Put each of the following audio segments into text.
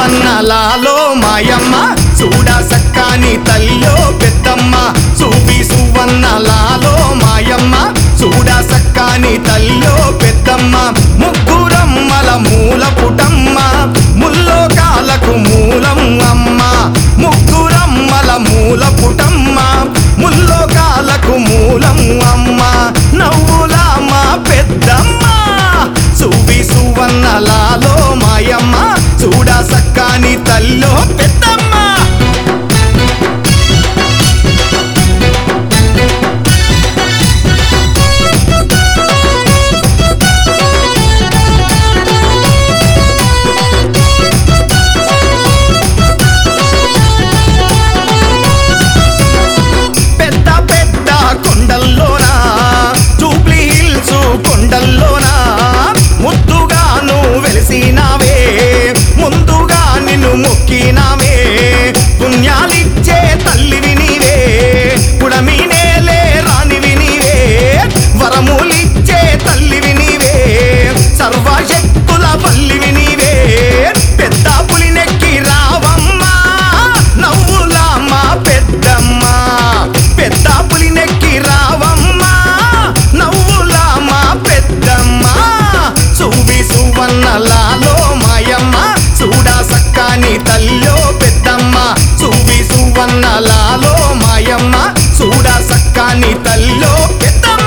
సువన్నలాలో మాయమ్మ చూడ సక్కాని తల్లో పెద్దమ్మ చూపి సువన్నలాలో మాయమ్మ చూడ సక్కాని తల్లో పెద్దమ్మ ముగ్గురమ్మల మూల పుటమ్మ ముల్లోకాలకు మూలం అమ్మ ముగ్గురమ్మల మూల పుటమ్మ ముల్లోకాలకు మూలం అమ్మ నవ్వుల మా పెద్దమ్మ చూపి సువన్నలాలో మాయమ్మ చూడ సక్కాని తల్లో పెద్దమ్మ పెద్ద పెద్ద కొండల్లోనా జూబ్లీ హిల్స్ కొండల్లోనా ముద్దుగాను వెలిసినావే ముందుగా నిన్ను మొక్కినామే పుణ్యాలిచ్చే తల్లివి నీవే పుడమి నేలే రానివి నీవే వరములిచ్చే తల్లివి నీవే సర్వశక్తుల పల్లివి నీవే పెద్ద పులినెక్కి రావమ్మ నవ్వుల మా పెద్దమ్మ పెద్ద పులినెక్కి రావమ్మ నవ్వుల మా పెద్దమ్మ చూవి సువన్నలాలో మాయమ్మ చూడ సక్కాని తల్లో పెద్దమ్మ చూవి సువన్నలాలో మాయమ్మ చూడ సక్కాని తల్లో పెద్దమ్మ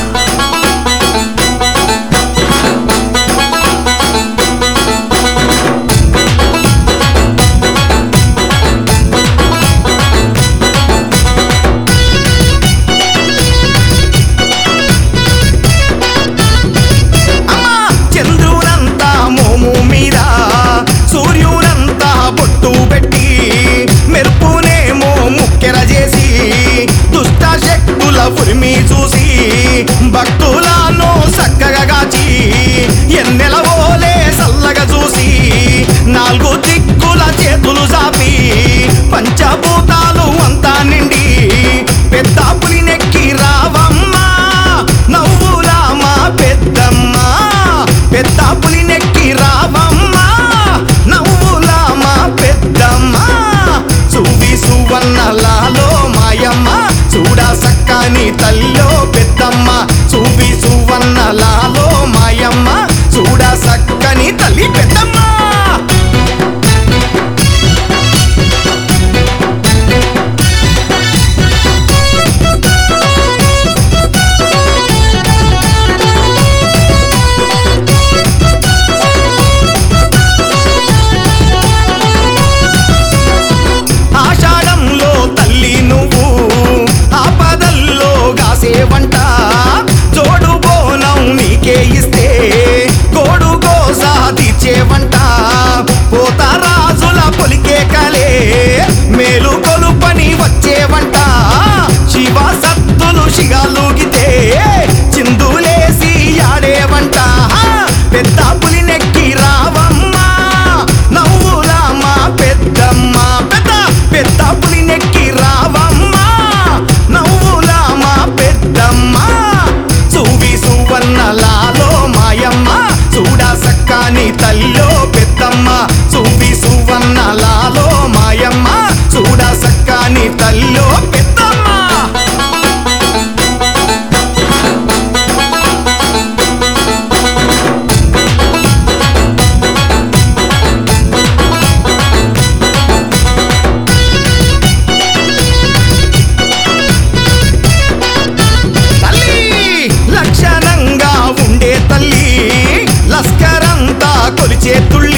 చంద్రునంతా మోము మీద సూర్యునంతా బొట్టు పెట్టి మెరుపునేమో ముక్కెర చేసి దుష్ట శక్తుల ఉరిమి చూసి భక్తులను చక్కగా గాచి ఎన్నెల ఓలే సల్లగా చూసి నాలుగు దిక్కుల చేతులు చాపి పంచభూతాలు అంతా నిండి పెద్ద పులినెక్కి రావమ్మ నవ్వుల మా పెద్దమ్మ పెద్ద పులినెక్కి రావమ్మ నవ్వుల మా పెద్దమ్మ చూవి సువన్నలాలో మాయమ్మ చూడ సక్కాని తల్లో పెద్దమ్మ చూవి సువన్నలాలో మాయమ్మ చూడ సక్కని తల్లి పెద్దమ్మ ఆషాఢంలో తల్లి నువ్వు ఆపదల్లో గాసేవంట జోడు బోనం నీకే ఇస్తే గోడు గోసా తీర్చేవంట పోతరాజుల పొలికే కలే మేలు కొలుపని వచ్చేవంట శివ సత్తులు శిగాలుగితే చిందులేసి ఆడేవంట పెద్ద పులినెక్కి రావమ్మ నవ్వుల మా పెద్దమ్మ పెద్ద పులినెక్కి రావమ్మ నవ్వుల మా పెద్దమ్మ చూవి సువన్నలాలో మాయమ్మ చూడ సక్కాని తల్లో పెద్దమ్మ చూవి సువన్నలాలో మాయమ్మ చూడ సక్కాని తల్లో పెద్దమ్మ తల్లి లక్షణంగా ఉండే తల్లి లస్కరంతా కొలిచే తుళ్ళి